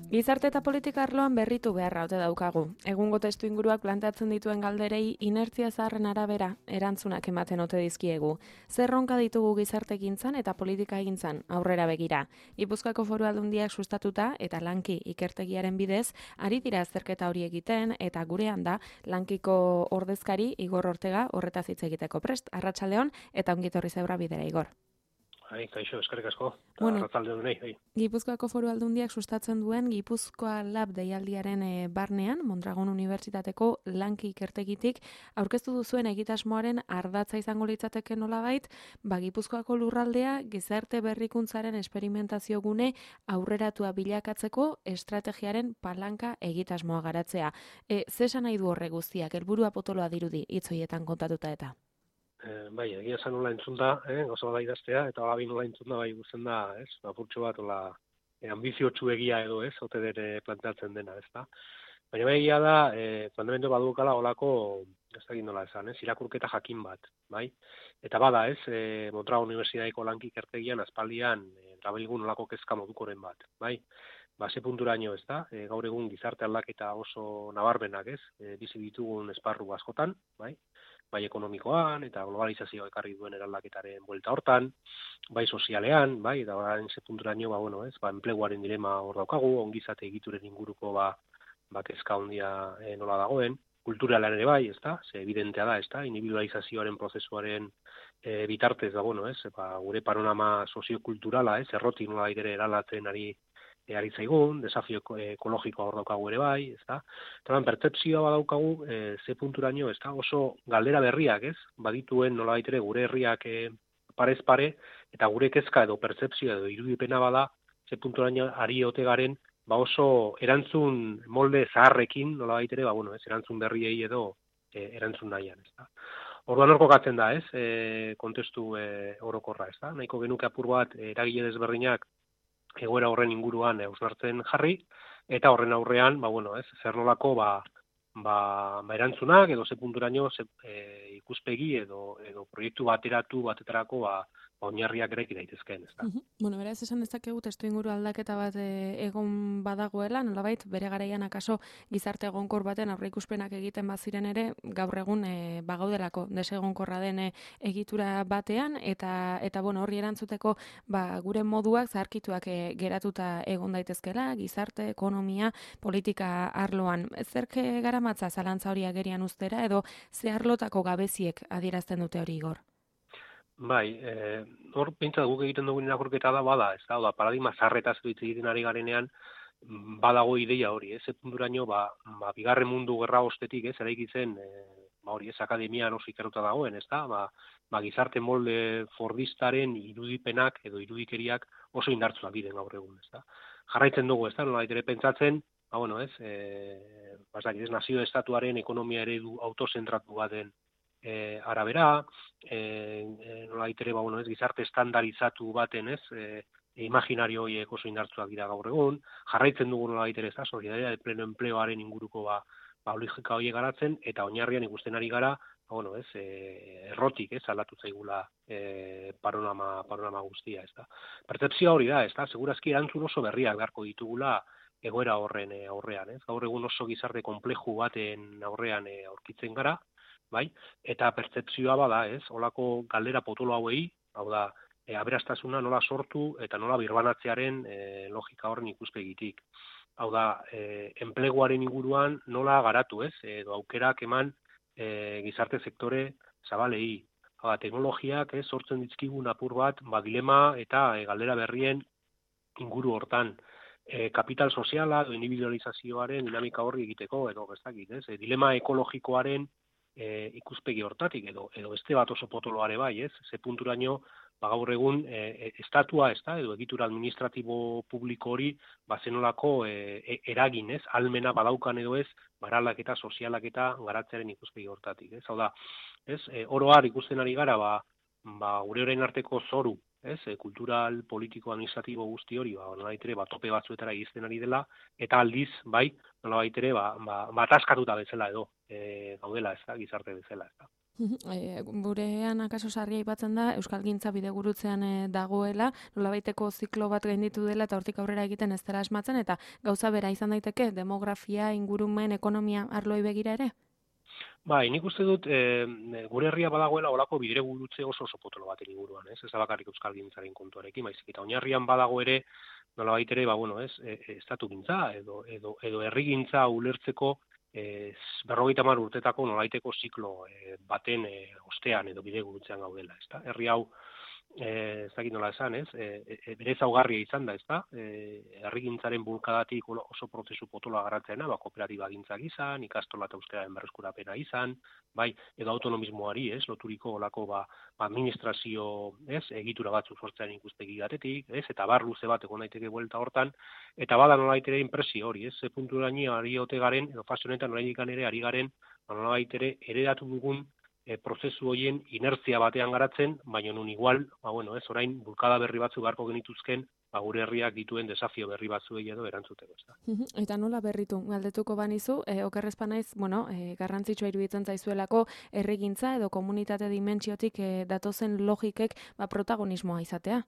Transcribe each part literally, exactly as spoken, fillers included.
Gizarte eta politika arloan berritu beharra ote daukagu. Egungo testu inguruak planteatzen dituen galderei inertzia zaharren arabera erantzunak ematen ote dizkiegu. Zer ronka ditugu gizartegintzan eta politikagintzan aurrera begira. Gipuzkoako Foru Aldundiak sustatuta eta lanki ikertegiaren bidez ari dira azterketa hori egiten eta gurean da lankiko ordezkari Igor Ortega horretaz hitz egiteko prest. Arratsaldeon eta ongi etorri zeura bidera Igor. Hai, kaixo, eskerrik asko. Bueno, Arratsaldeon denei, bai. Gipuzkoako Foru Aldundiak sustatzen duen Gipuzkoa Lab deialdiaren e, barnean, Mondragon Unibertsitateko lanki ikertegitik aurkeztu duzuen egitasmoaren ardatza izango litzateke nolabait, ba Gipuzkoako lurraldea gizarte berrikuntzaren esperimentazio gune aurreratua bilakatzeko estrategiaren palanka egitasmoa garatzea. E, Zesan nahi du horre guztiak, helburua potoloa dirudi hitz horietan kontatuta eta? E, bai, egia esan nola entzun da, eh, gauza bada idaztea, eta gabi nola entzun da, bai guzen da, ez, apurtxo bat, ola, e, ambiziotsu egia edo, ez, ote dere planteatzen dena, ez da. Baina bai egia da, e, planteamendu badukala olako, ez da nola esan, ez, irakurketa jakin bat, bai. Eta bada, ez, e, Mondragon Unibertsitateko lanki ikertegian, aspaldian, e, trabilgun olako kezka modukoren bat, bai. Ba, ze punturaino, ez da, e, gaur egun gizarte aldaketa oso nabarmenak, ez, e, bizi ditugun esparru askotan, bai, bai ekonomikoan eta globalizazioa ekarri duen eraldaketaren buelta hortan, bai sozialean, bai, eta orain ze punturaino, ba, bueno, ez, ba, enpleguaren dilema hor daukagu, ongizate egituren inguruko, ba, ba, kezka handia e, nola dagoen, kulturalean ere bai, ez da, ze evidentea da, ez da, individualizazioaren prozesuaren e, bitartez, da, bueno, ez, ba, gure panorama soziokulturala, ez, errotik nola ere eralatzen ari E, ari zaigun, desafio ekologikoa hor daukagu ere bai, ez da? Eta pertzepzioa badaukagu, e, ze punturaino, ez da? Oso galdera berriak, ez? Badituen nolabait ere gure herriak e, parez pare, eta gure kezka edo pertzepzioa edo irudipena bada, ze punturaino ari ote garen, ba oso erantzun molde zaharrekin, nolabait ere, ba bueno, ez? Erantzun berriei edo e, erantzun nahian, ez da? Orduan hor kokatzen da, ez? E, kontestu e, orokorra, ez da? Nahiko genuke apur bat, eragile desberdinak egoera horren inguruan hausnartzen jarri, eta horren aurrean, ba, bueno, ez, zer nolako, ba, ba, ba erantzunak, edo ze punturaino ze, e, ikuspegi, edo, edo proiektu bateratu batetarako, ba, ba oinarriak eraiki daitezkeen, ez da. Uh-huh. Bueno, beraz esan dezakegu testu inguru aldaketa bat e, egon badagoela, nolabait, bere garaian akaso gizarte egonkor baten aurreikuspenak egiten baziren ere, gaur egun e, bagaudelako desegonkorra den e, egitura batean, eta, eta bueno, horri erantzuteko ba, gure moduak zaharkituak e, geratuta egon daitezkela, gizarte, ekonomia, politika arloan. Zerke garamatza zalantza hori agerian ustera, edo ze arlotako gabeziek adierazten dute hori Igor? Bai, eh, hor pentsa guk egiten dugun irakurketa da bada, ez da, da paradigma zarretaz hitz egiten ari garenean badago ideia hori, ez, punturaino, ba, ba, bigarren mundu gerra ostetik, ez, eraikitzen, e, ba hori, ez, akademian oso ikertuta dagoen, ez da, ba, ba, gizarte molde fordistaren irudipenak edo irudikeriak oso indartzuak diren gaur egun, ez da. Jarraitzen dugu, ez da, nolabait ere pentsatzen, ba, bueno, ez, e, bazak, ez, nazio estatuaren ekonomia eredu autozentratu baten E, arabera, e, e, nolabait ere, ba, bueno, ez, gizarte estandarizatu baten, ez, e, imaginario horiek oso indartzuak dira gaur egun, jarraitzen dugu nolabait ere, ez da, solidaria de pleno empleoaren inguruko, ba, ba, logika horiek garatzen, eta oinarrian ikusten ari gara, ba, bueno, ez, e, errotik, ez, aldatu zaigula e, panorama, panorama guztia, ez da. Pertzepzioa hori da, ez da, segurazki erantzun oso berriak beharko ditugula egoera horren e, aurrean, ez, gaur egun oso gizarte konpleju baten aurrean e, aurkitzen gara, bai, eta pertzepzioa bada, ez, olako galdera potolo hauei, hau da, e, aberastasuna nola sortu eta nola birbanatzearen e, logika horren ikuspegitik. Hau da, e, enpleguaren inguruan nola garatu, ez, edo aukerak eman e, gizarte sektore zabalei. Hau da, teknologiak, ez, sortzen dizkigun apur bat, ba, dilema eta e, galdera berrien inguru hortan. E, kapital soziala edo individualizazioaren dinamika horri egiteko, edo ez dakit, ez, e, dilema ekologikoaren E, ikuspegi hortatik, edo edo beste bat oso potoloare bai, ez? Ze punturaino, ba, gaur egun, e, estatua, ez da, edo egitura administratibo publiko hori, ba, zenolako e, eragin, ez? Almena badaukan edo ez, baralak eta sozialak eta garatzearen ikuspegi hortatik, ez? Hau da, ez? E, oroar ikusten ari gara, ba, ba, gure orain arteko zoru, ez? E, kultural, politiko, administratibo guzti hori, ba, nolabait ere, ba, tope batzuetara iristen ari dela, eta aldiz, bai, nolabait ere, ba, ba, ba ataskatuta bezala edo, e, gaudela, ez da, gizarte bezala, ez da. E, gurean akaso sarria aipatzen da euskalgintza bidegurutzean e, dagoela, nolabaiteko ziklo bat gainditu dela eta hortik aurrera egiten ez dela asmatzen, eta gauza bera izan daiteke demografia, ingurumen, ekonomia arloi begira ere? Bai, nik uste dut e, gure herria badagoela olako bidegurutze oso oso potolo baten inguruan, ez? Ez da bakarrik euskalgintzaren kontuarekin, baizik eta oinarrian badago ere nolabait ere, ba bueno, ez, e, e, estatugintza edo edo edo herrigintza ulertzeko eh berrogeita hamar urtetako nolaiteko ziklo e, baten e, ostean edo bidegurutzean gaudela, ezta? Herri hau eh ez dakit nola esan, ez? E, e, bere ezaugarria izan da, ezta? Eh herrigintzaren bulkadatik oso prozesu potoloa garatzena, ba kooperatibagintzak izan, ikastola eta euskararen berreskurapena izan, bai, edo autonomismoari, ez? Loturiko olako ba administrazio, ez? Egitura batzuk sortzean ikuspegi batetik, ez? Eta bar luze bat egon daiteke buelta hortan, eta bada nolabait ere inpresio hori, ez? Ze punturaino ari ote garen edo fase honetan oraindik ere ari garen, nolabait ere heredatu dugun E, prozesu horien inertzia batean garatzen, baina nun igual, ba bueno, ez orain bulkada berri batzu beharko genituzken, ba gure herriak dituen desafio berri batzuei edo erantzuteko, ezta. Eta nola berritu? Galdetuko banizu, e, okerrezpa naiz, bueno, e, garrantzitsua iruditzen zaizuelako herrigintza edo komunitate dimentsiotik e, datozen logikek ba protagonismoa izatea.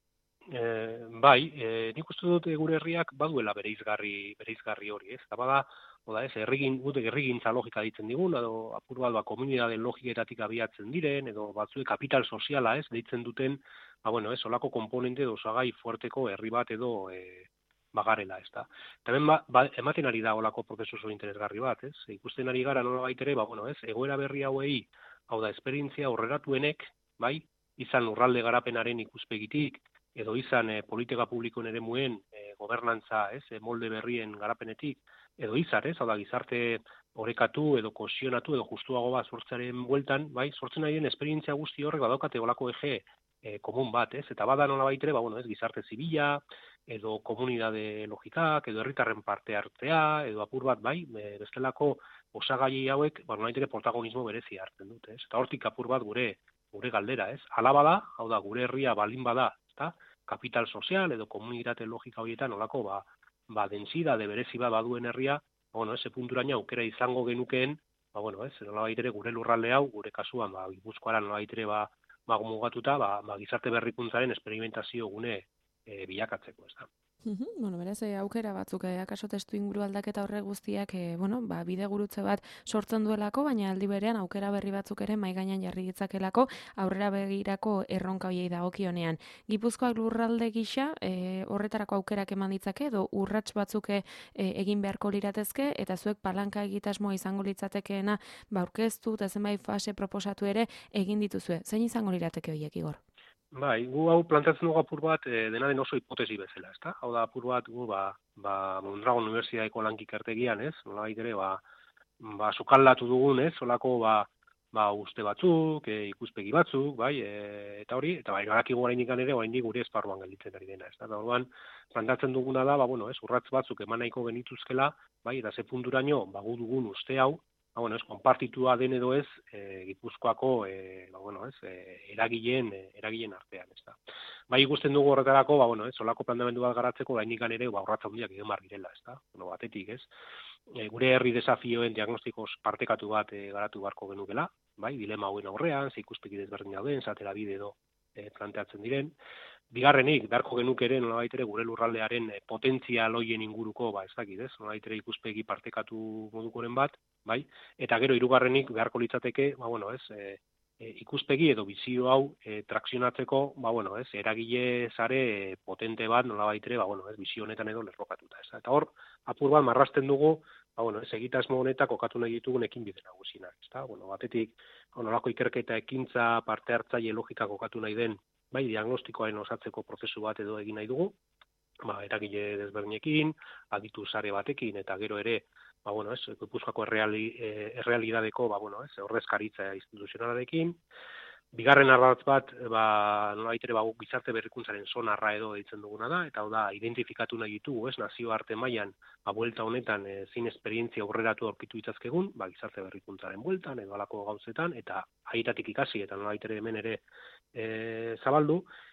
E, bai, e, nik uste dut gure herriak baduela bereizgarri, bereizgarri hori, ez? Eta bada, oda ez, errigin, gutek errigintza logika ditzen digun, edo apur bat, ba, komunidade logiketatik abiatzen diren, edo batzuek kapital soziala, ez, deitzen duten, ba, bueno, ez, olako komponente edo osagai fuerteko herri bat edo e, bagarela, ez da. Eta ben, ba, ba, ematen ari da olako prozesu oso interesgarri bat, ez, ikusten ari gara nola baitere, ba, bueno, ez, egoera berri hauei, hau da, esperientzia aurreratuenek, bai, izan lurralde garapenaren ikuspegitik, edo izan e, politika publikoen ere muen e, gobernantza, ez, e, molde berrien garapenetik, edo izar, ez, hau da, gizarte orekatu edo kosionatu edo justuago bat sortzearen bueltan, bai, sortzen ari den esperientzia guzti horrek badaukate olako eje e, komun bat, ez, eta bada nola baitere, ba, bueno, ez, gizarte zibila, edo komunidade logikak, edo herritarren parte hartzea, edo apur bat, bai, e, bestelako osagai hauek, ba, nola baitere protagonismo berezi hartzen dute, ez, eta hortik apur bat gure gure galdera, ez, ala bada, hau da, gure herria balin bada, ezta, kapital sozial edo komunitate logika horietan olako, ba, ba, densidade berezi bat baduen herria, ba, bueno, ese punturaino aukera izango genukeen, ba, bueno, ez, nolabait ere gure lurralde hau, gure kasuan, ba, Gipuzkoara nolabait ere, ba, ba, mugatuta, ba, ba, gizarte berrikuntzaren esperimentazio gune e, bilakatzeko, ez da. Uhum, bueno, beraz, e, aukera batzuk, e, akaso testu inguru aldaketa horre guztiak, e, bueno, ba, bide gurutze bat sortzen duelako, baina aldi berean aukera berri batzuk ere mai gainean jarri ditzakelako aurrera begirako erronka hoiei dagokionean. Gipuzkoak lurralde gisa, e, horretarako aukerak eman ditzake, edo urrats batzuk e, egin beharko liratezke, eta zuek palanka egitasmoa izango litzatekeena, ba, aurkeztu, eta zenbait fase proposatu ere egin dituzue. Zein izango lirateke horiek, Igor? Bai, gu hau plantatzen dugu apur bat, e, dena den oso hipotesi bezala, ezta? Hau da apur bat, gu, ba, ba Mondragon Unibertsitateko lankikertegian, ez? Nolabait ere, ba, ba, sukaldatu dugun, ez? Olako, ba, ba, uste batzuk, e, ikuspegi batzuk, bai, e, eta hori, eta bai, badakigu oraindik ere, oraindik gure esparruan gelditzen ari dena, ezta? Da orduan, plantatzen duguna da, ba, bueno, ez? Urratz batzuk eman nahiko genituzkela, bai, eta ze punturaino, ba, gu dugun uste hau, ba, bueno, ez, konpartitua den edo ez, e, Gipuzkoako, e, ba, bueno, ez, e, eragileen, e, eragileen artean, ez da. Bai, ikusten dugu horretarako, ba, bueno, ez, solako planteamendu bat garatzeko, oraindik ere, ba, urratza handiak egin behar direla, ez da. Bueno, batetik, ez. E, gure herri desafioen diagnostikoz partekatu bat e, garatu beharko genukela, bai, dilema hauen aurrean, ze ikuspegi desberdin dauden, zatera bide edo e, planteatzen diren. Bigarrenik, beharko genuke ere, nolabait ere gure lurraldearen e, potentzial hoien inguruko, ba, ez dakit, ez, nolabait ere ikuspegi partekatu modukoren bat, bai, eta gero hirugarrenik beharko litzateke, ba, bueno, ez, e, e, ikuspegi edo bizio hau e, trakzionatzeko, ba, bueno, ez, eragile zare e, potente bat, nolabait ere, ba, bueno, ez, bizio honetan edo lerrokatuta, ez, eta hor, apur bat marrasten dugu, ba, bueno, ez, egitasmo honetak kokatu nahi ditugun ekinbide nagusinak, ezta, bueno, batetik, onolako ikerketa ekintza parte hartzaile logika kokatu nahi den, bai, diagnostikoaren osatzeko prozesu bat edo egin nahi dugu, ba, eragile desberdinekin, aditu sare batekin, eta gero ere, ba, bueno, ez, Gipuzkoako erreali, errealidadeko, ba, bueno, ez, ordezkaritza instituzionalarekin. Bigarren ardatz bat, ba, nolabait ere, ba, gizarte berrikuntzaren sonarra edo deitzen duguna da, eta hau da, identifikatu nahi ditugu, ez, nazioarte mailan, ba, buelta honetan, e, zein esperientzia aurreratu aurkitu ditzazkegun, ba, gizarte berrikuntzaren bueltan, edo alako gauzetan, eta haietatik ikasi, eta nolabait ere hemen ere, E, zabaldu,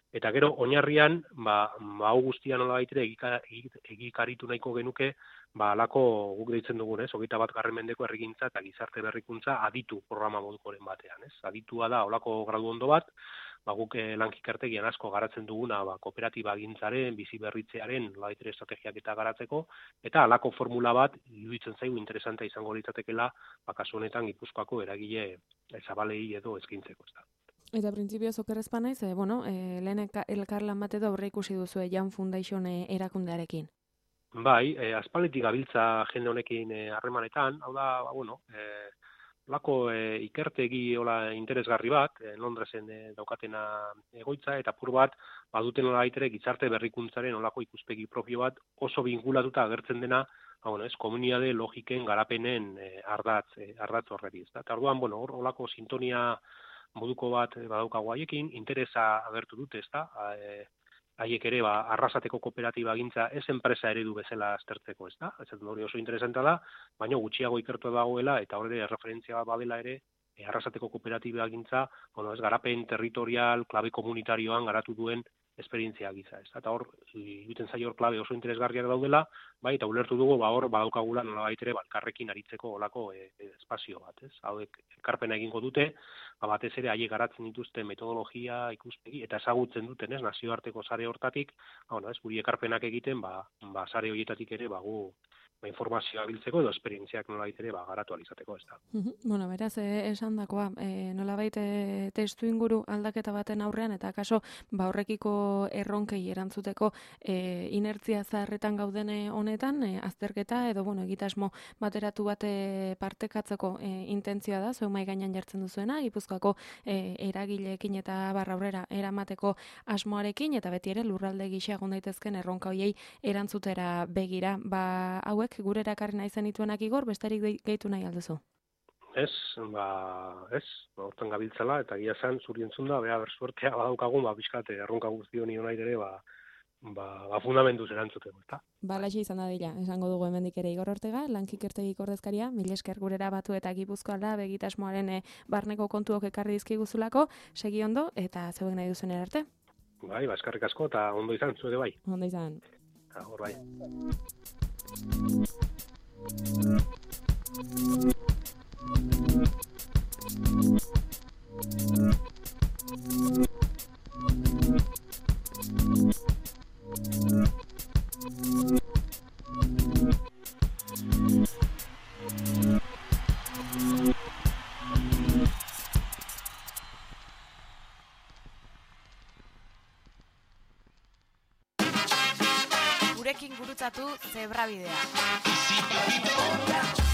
Eta gero, oinarrian, ba, ba hau guztia nola baitere egikaritu nahiko genuke, ba, alako guk deitzen dugun, ez, hogeita bat garren mendeko herrigintza eta gizarte berrikuntza aditu programa modukoren batean, ez. Aditua da, olako gradu ondo bat, ba, guk eh, lankikartegian asko garatzen duguna, ba, kooperatiba gintzaren, bizi berritzearen, nola baitere estrategiak eta garatzeko, eta alako formula bat, iruditzen zaigu interesantea izango litzatekeela, ba, kasu honetan Gipuzkoako eragile zabalei edo eskaintzeko, ez da. Eta printzipioz okerrezpa naiz, e, bueno, e, lehen elkarlan bat edo aurre ikusi duzu Young Foundation e, erakundearekin. Bai, e, aspalditik gabiltza jende honekin harremanetan, hau da, ba, bueno, e, lako e, ikertegi hola interesgarri bat, e, Londresen e, daukatena egoitza, eta pur bat, baduten hola baitere gizarte berrikuntzaren olako ikuspegi propio bat oso binkulatuta agertzen dena, ba, bueno, ez, komunitate logiken garapenen e, ardatz, e, ardatz horreri, ez da. Eta orduan, bueno, hor olako sintonia moduko bat badaukagu haiekin, interesa agertu dute, ezta? E, haiek ere ba arrasateko kooperatiba gintza ez enpresa eredu bezala aztertzeko, ezta? Esaten hori oso interesanta da, baina gutxiago ikertu dagoela eta hori referentzia bat badela ere e, arrasateko kooperatiba gintza, bueno, ez garapen territorial, klabe komunitarioan garatu duen esperientzia giza, ez? Eta hor, egiten zaio hor klabe oso interesgarriak daudela, bai, eta ulertu dugu, ba hor badaukagula nolabait ere balkarrekin aritzeko olako e, e, espazio bat, ez? Hauek ekarpena egingo dute, ba batez ere haiek garatzen dituzte metodologia, ikuspegi eta ezagutzen duten, ez? Nazioarteko sare hortatik, ba bueno, ez guri ekarpenak egiten, ba ba sare horietatik ere ba gu ba, informazioa biltzeko edo esperientziak nolabait ere ba garatu ahal izateko, ez da. Bueno, beraz, eh, esandakoa, eh, nolabait eh, testu inguru aldaketa baten aurrean eta kaso ba horrekiko erronkei erantzuteko eh, inertzia zaharretan gaudene honetan, eh, azterketa edo bueno, egitasmo bateratu bate partekatzeko eh, intentzioa da, zeu mai gainean jartzen duzuena, Gipuzkoako eh, eragileekin eta barra aurrera eramateko asmoarekin eta beti ere lurralde gisa egon daitezken erronka hoiei erantzutera begira. Ba, hauek gure erakarri nahi zenituenak igor, besterik gehitu nahi alduzu? Ez, ba, ez, ba, hortan gabiltzala, eta gia zan, zuri entzunda, beha bersuertea badaukagun, ba, bizkate, erronka guztio nion nahi ere, ba, ba, ba fundamentuz erantzuteko, eta. Ba, laxe izan da dira, esango dugu hemendik ere Igor Ortega, lankikertegiko ordezkaria, mil esker gurera batu eta Gipuzkoa da, begitasmoaren e, barneko kontuok ekarri dizkiguzulako, segi ondo, eta zeuek nahi duzen erarte. Bai, ba, eskarrik asko, eta ondo izan, zuede bai. Ondo izan. Eta hor bai. Gurekin gurutzatu Zebrabidea.